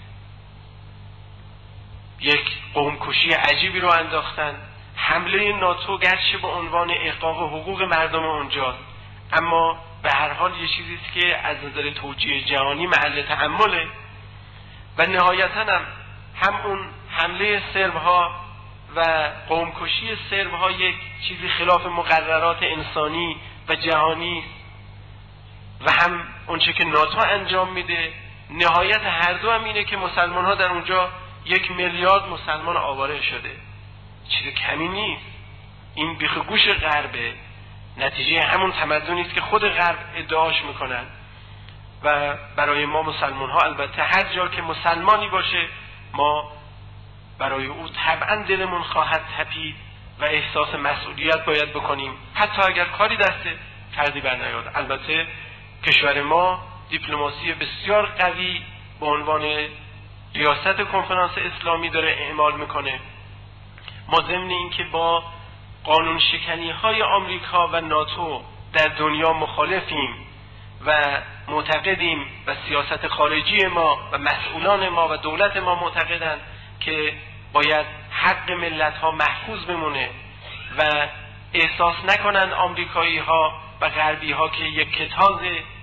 یک قومکشی عجیبی رو انداختن. حمله ناتو گرچه به عنوان احقاق حقوق مردم اونجاست، اما به هر حال یه چیزی است که از نظر توجیه جهانی محل تأمله و نهایتاً هم اون حمله سرب‌ها و قومکشی سرب‌ها یک چیزی خلاف مقررات انسانی و جهانی و هم اونچه که ناتو انجام میده. نهایت هر دو هم اینه که مسلمان‌ها در اونجا 1 میلیارد مسلمان آواره شده، چیز کمی نیست. این بیخ گوش غربه، نتیجه همون تمدنی است که خود غرب ادعاش میکنن و برای ما مسلمان‌ها البته هر جا که مسلمانی باشه ما برای او طبعا دلمون خواهد تپید و احساس مسئولیت باید بکنیم، حتی اگر کاری دست فردی بر نیاد. البته کشور ما دیپلماسی بسیار قوی به عنوان ریاست کنفرانس اسلامی داره اعمال میکنه. ما ضمن اینکه با قانون شکنی های آمریکا و ناتو در دنیا مخالفیم و معتقدیم و سیاست خارجی ما و مسئولان ما و دولت ما معتقدند که باید حق ملت ها محفوظ بمونه و احساس نکنند آمریکایی ها و غربی ها که یک کتاز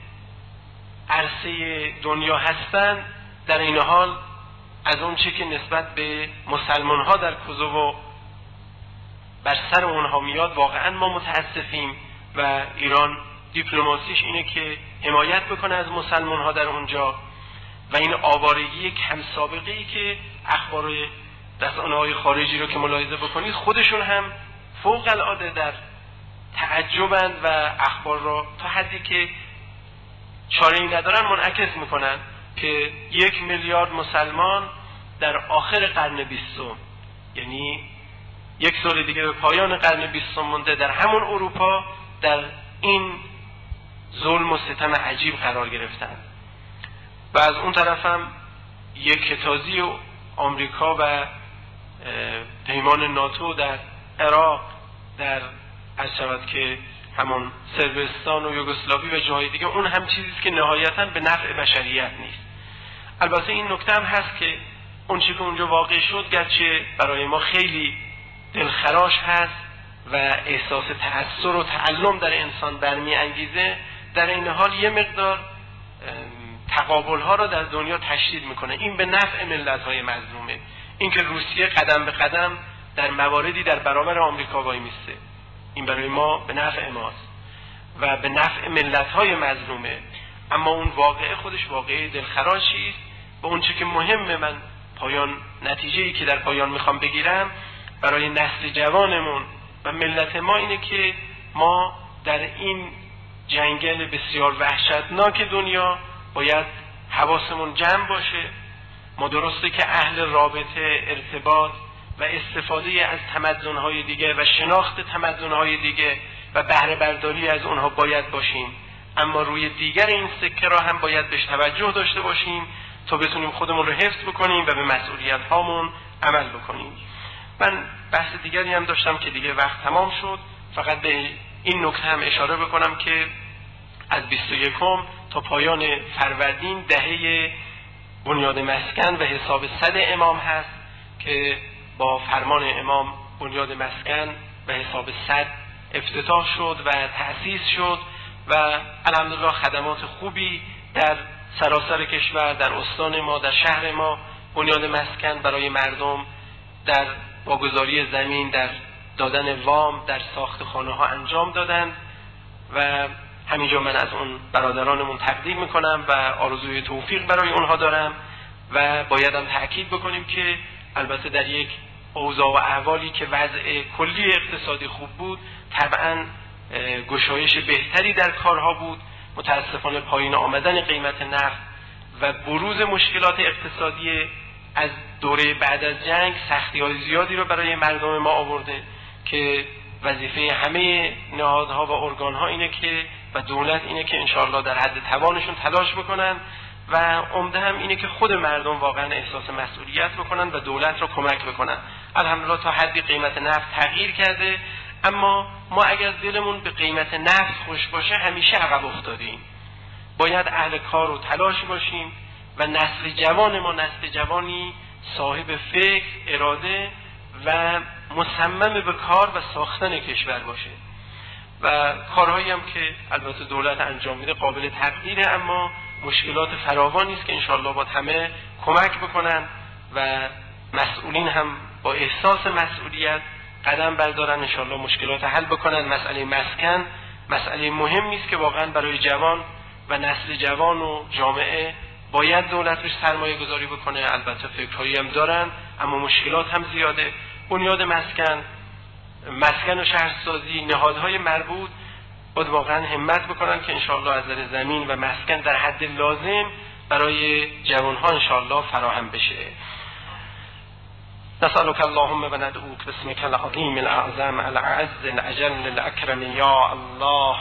عرصه دنیا هستند. در این حال از اون چه که نسبت به مسلمان ها در کوزوو بر سر اونها میاد واقعا ما متاسفیم و ایران دیپلماسیش اینه که حمایت بکنه از مسلمان ها در اونجا و این آوارگی کم سابقه ای که اخبار رسانه‌های خارجی رو که ملاحظه بکنید خودشون هم فوق العاده در تعجبند و اخبار را تا حدی که چاره‌ای ندارن منعکس میکنن که 1 میلیارد مسلمان در آخر قرن 20، یعنی 1 سال دیگه به پایان قرن 20 مونده، در همون اروپا در این ظلم و ستم عجیب قرار گرفتن و از اون طرف هم یک کتازی آمریکا و پیمان ناتو در عراق، در از شود که همون صربستان و یوگسلاوی و جاهای دیگه، اون هم چیزیست که نهایتاً به نفع بشریت نیست. البته این نکته هم هست که اون چیزی که اونجا واقع شد گرچه برای ما خیلی دلخراش هست و احساس تأثر و تعلم در انسان برمی انگیزه، در این حال یه مقدار تقابل ها را در دنیا تشدید میکنه. این به نفع ملت های مظلومه. این که روسیه قدم به قدم در مواردی در برابر آمریکا وای میسته، این برای ما به نفع ماست و به نفع ملت های مظلومه. اما اون واقعه خودش واقعه دلخراشی است و اون چه که مهمه، من پایان نتیجه‌ای که در پایان میخوام بگیرم برای نسل جوانمون و ملت ما اینه که ما در این جنگل بسیار وحشتناک دنیا باید حواسمون جمع باشه. ما درسته که اهل رابطه، ارتباط و استفاده از تمدن‌های دیگه و شناخت تمدن‌های دیگه و بهره برداری از اونها باید باشیم، اما روی دیگر این سکه را هم باید بهش توجه داشته باشیم تا بتونیم خودمون رو حفظ بکنیم و به مسئولیت هامون عمل بکنیم. من بحث دیگری هم داشتم که دیگه وقت تمام شد، فقط به این نکته هم اشاره بکنم که از 21 تا پایان فروردین دهه بنیاد مسکن و حساب صد امام هست که با فرمان امام بنیاد مسکن و حساب صد افتتاح شد و تأسیس شد و الحمدلله خدمات خوبی در سراسر کشور، در استان ما، در شهر ما بنیاد مسکن برای مردم در واگذاری زمین، در دادن وام، در ساخت خانه ها انجام دادند و همینجا من از اون برادرانمون تقدیم میکنم و آرزوی توفیق برای اونها دارم و بایدم تأکید بکنیم که البته در یک اوضاع و احوالی که وضع کلی اقتصادی خوب بود طبعا گشایش بهتری در کارها بود. متاسفانه پایین آمدن قیمت نفت و بروز مشکلات اقتصادی از دوره بعد از جنگ سختی‌های زیادی رو برای مردم ما آورده که وظیفه همه نهادها و ارگانها اینه که و دولت اینه که انشاءالله در حد توانشون تلاش بکنن و عمده هم اینه که خود مردم واقعا احساس مسئولیت بکنن و دولت رو کمک بکنن. الحمدلله تا حدی قیمت نفت تغییر کرده، اما ما اگر دلمون به قیمت نفت خوش باشه همیشه عقب افتادیم. باید اهل کار و تلاش باشیم و نسل جوان ما نسل جوانی صاحب فکر، اراده و مصمم به کار و ساختن کشور باشه و کارهایی هم که البته دولت انجام میده قابل تقدیره، اما مشکلات فراوانی است که انشاءالله با همه کمک بکنن و مسئولین هم با احساس مسئولیت قدم بردارن انشاءالله مشکلات حل بکنن. مسئله مسکن مسئله مهمی است که واقعا برای جوان و نسل جوان و جامعه باید دولت روش سرمایه گذاری بکنه. البته فکرهایی هم دارن اما مشکلات هم زیاده. بنیاد مسکن و شهرسازی، نهادهای مربوط باید واقعا همت بکنن که انشاءالله از نظر زمین و مسکن در حد لازم برای جوانها انشاءالله فراهم بشه. نسألك اللهم و ندعوك باسمك العظیم الاعظم الأعز الأجل الأكرم یا الله.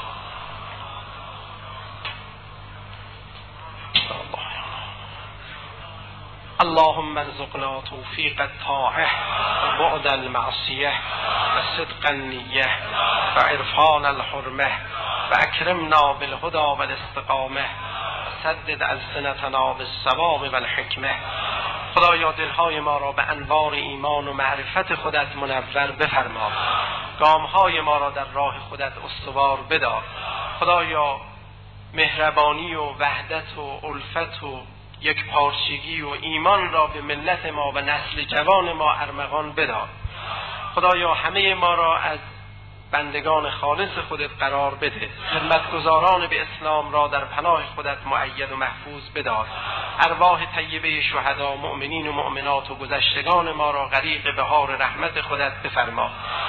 اللهم ارزقنا توفیق الطاعه و بعد المعصیه و صدق النیه و عرفان الحرمه و اکرمنا بالهدى والاستقامه و سدد السنتنا بالصواب والحکمه. خدایا دلهای ما را به انوار ایمان و معرفت خودت منور بفرما، گامهای ما را در راه خودت استوار بدار. خدایا مهربانی و وحدت و الفت و یک پارچگی و ایمان را به ملت ما و نسل جوان ما ارمغان بدار. خدایا همه ما را از بندگان خالص خودت قرار بده، خدمتگزاران به اسلام را در پناه خودت مؤید و محفوظ بدار. ارواح طیبه شهدا، مؤمنین و مؤمنات و گذشتگان ما را غریق بهار رحمت خودت بفرما.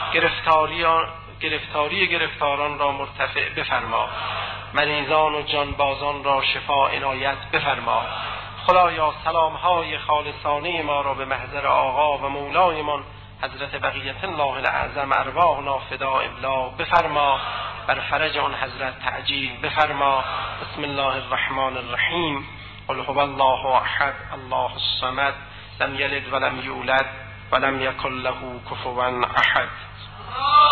گرفتاران را مرتفع بفرما، مریضان و جانبازان را شفا عنایت بفرما. خدایا سلامهای خالصانه ما را به محضر آقا و مولایمان حضرت بقیت الله الاعظم ارواحنا فداء الله بفرما. بر فرج آن حضرت تعجیل بفرما. بسم الله الرحمن الرحیم. قل هو الله احد الله الصمد لم یلد ولم یولد ولم یکن له کفوا احد.